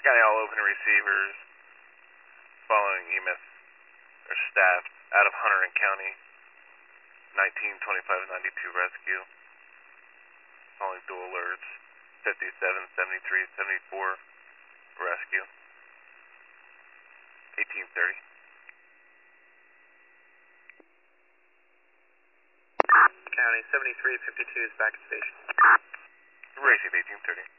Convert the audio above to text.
County, all open receivers following EMS or staff out of Hunter and County, 1925-92 rescue. Following dual alerts, 57, 73, 74 rescue. 1830. County 7352 is back at station. Racing 1830.